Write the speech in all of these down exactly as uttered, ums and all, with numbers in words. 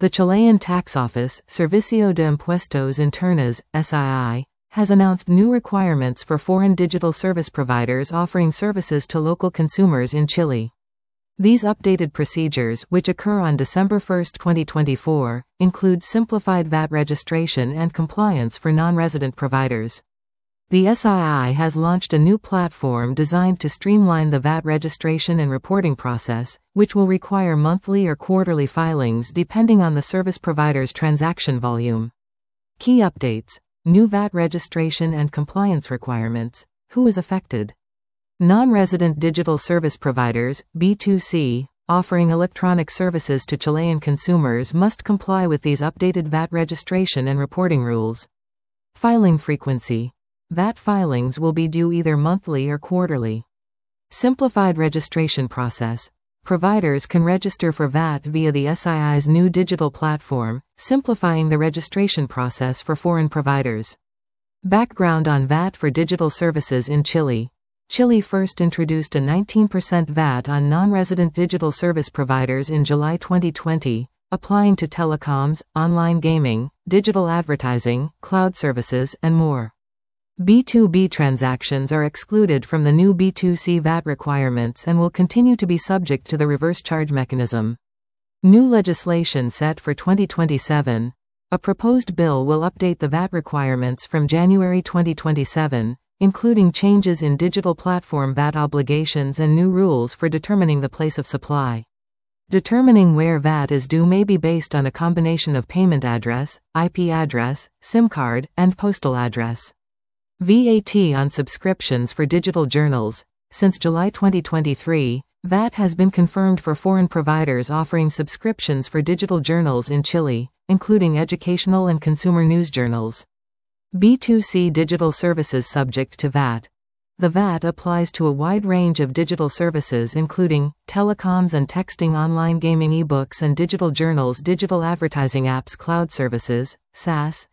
The Chilean Tax Office, Servicio de Impuestos Internos, S I I, has announced new requirements for foreign digital service providers offering services to local consumers in Chile. These updated procedures, which occur on December first, twenty twenty-four, include simplified V A T registration and compliance for non-resident providers. The S I I has launched a new platform designed to streamline the V A T registration and reporting process, which will require monthly or quarterly filings depending on the service provider's transaction volume. Key updates: new V A T registration and compliance requirements. Who is affected? Non-resident digital service providers, B two C, offering electronic services to Chilean consumers must comply with these updated V A T registration and reporting rules. Filing frequency. V A T filings will be due either monthly or quarterly. Simplified registration process. Providers can register for V A T via the S I I's new digital platform, simplifying the registration process for foreign providers. Background on V A T for digital services in Chile. Chile first introduced a nineteen percent V A T on non-resident digital service providers in July twenty twenty, applying to telecoms, online gaming, digital advertising, cloud services, and more. B two B transactions are excluded from the new B two C V A T requirements and will continue to be subject to the reverse charge mechanism. New legislation set for twenty twenty-seven. A proposed bill will update the V A T requirements from January twenty twenty-seven, including changes in digital platform V A T obligations and new rules for determining the place of supply. Determining where V A T is due may be based on a combination of payment address, I P address, SIM card, and postal address. V A T on subscriptions for digital journals. Since July twenty twenty-three, V A T has been confirmed for foreign providers offering subscriptions for digital journals in Chile, including educational and consumer news journals. B two C digital services subject to V A T. The V A T applies to a wide range of digital services including telecoms and texting, online gaming, ebooks and digital journals, digital advertising apps, cloud services, SaaS,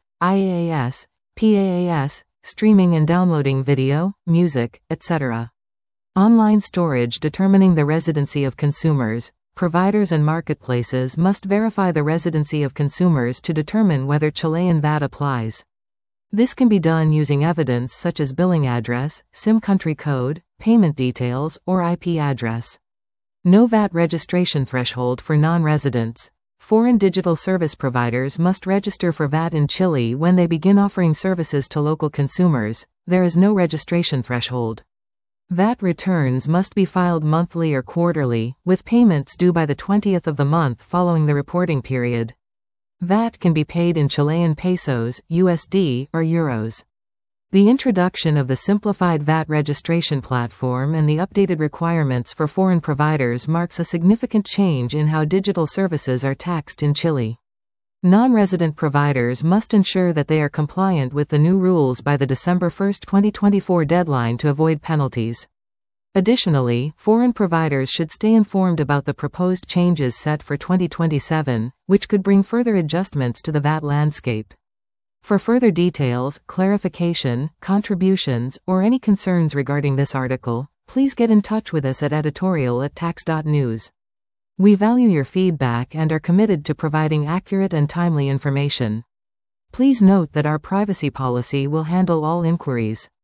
IaaS, PaaS, streaming and downloading video, music, et cetera. Online storage. Determining the residency of consumers. Providers and marketplaces must verify the residency of consumers to determine whether Chilean V A T applies. This can be done using evidence such as billing address, SIM country code, payment details, or I P address. No V A T registration threshold for non-residents. Foreign digital service providers must register for V A T in Chile when they begin offering services to local consumers. There is no registration threshold. V A T returns must be filed monthly or quarterly, with payments due by the twentieth of the month following the reporting period. V A T can be paid in Chilean pesos, U S D, or euros. The introduction of the simplified V A T registration platform and the updated requirements for foreign providers marks a significant change in how digital services are taxed in Chile. Non-resident providers must ensure that they are compliant with the new rules by the December first, twenty twenty-four deadline to avoid penalties. Additionally, foreign providers should stay informed about the proposed changes set for twenty twenty-seven, which could bring further adjustments to the V A T landscape. For further details, clarification, contributions, or any concerns regarding this article, please get in touch with us at editorial at tax dot news. We value your feedback and are committed to providing accurate and timely information. Please note that our privacy policy will handle all inquiries.